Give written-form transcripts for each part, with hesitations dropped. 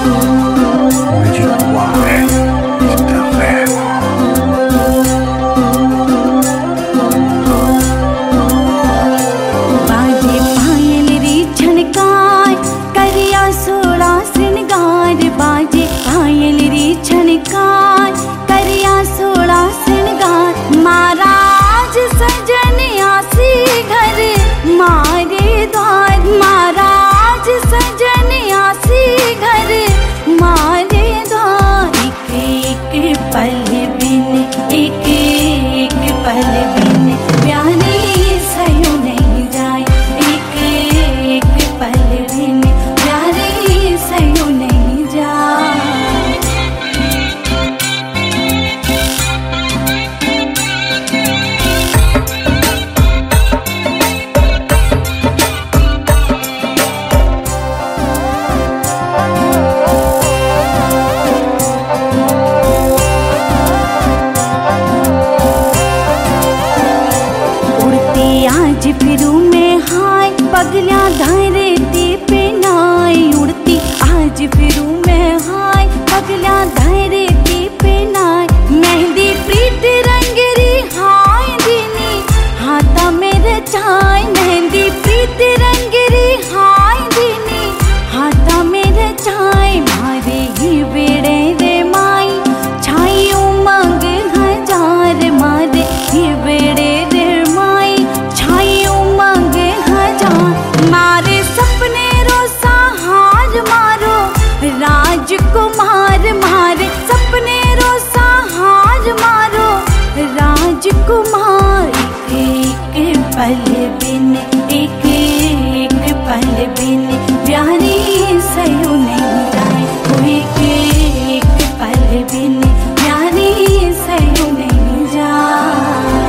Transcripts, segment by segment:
पगलियां धरती पे नाई उड़ती, आज फिरूं मैं हाय पगलियां धरती पे नाई। मेहंदी प्रीत रंगरी हाय दिनी हाथा मेरे चाय, मेहंदी प्रीत रंगरी हाय दिनी हाथा मेरे चाय। मारे ही बेड़े रे माई छाई उमंग हजार, मारे ही बेड़े रे माई छाई उमंग हजार। मारे सपने रोसा हार मारो राजकुमार, मारे सपने रोसा हार मारो राजकुमार। एक पल बिन एक पल बिन प्यारी सयू नहीं जाए, एक पल बिन प्यारी सयू नहीं जाए।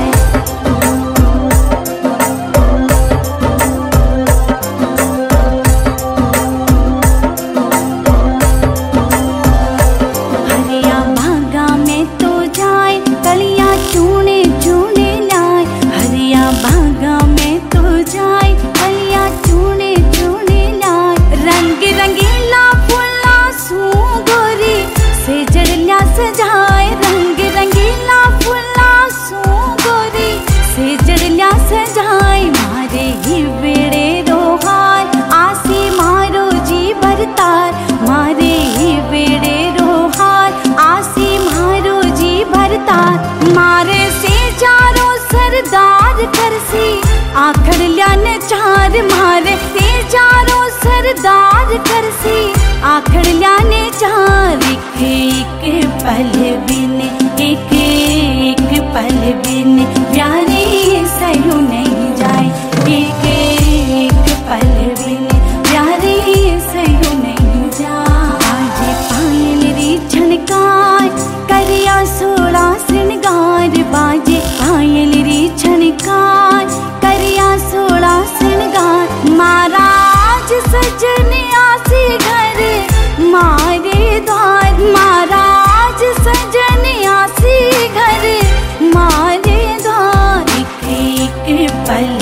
हरिया बागा में तो जाए कलियां चूने चूने लाए, हरिया बागा में तो जाए कलियां चूने चूने लाए। रंग रंगीला फूला सू गोरी से जड़लिया सजाए, रंग रंगीला फूला सू गोरी से जड़लिया सजाए। मारे ही बेड़े रोहार आसी मारो जी भरतार, मारे ही बेड़े रोहार आसी मारो जी भरतार। मारे से चारों सरदार करसी आखड़ ल्याने चार, मारे से चारों सरदार करसी आखड़ ल्याने चार। एक पल बिन एक पल बिन प्यारी सयू नहीं जाए, एक पल बिन प्यारी सयू नहीं जाए। आज पायल री छनकार करिया सोड़ा श्रृंगार, बाजे पायल री छनकार करिया सोड़ा श्रृंगार। महाराज सजन आसी घर मारे द्वार, महाराज सजन आसी घर मारे द्वार। एक पल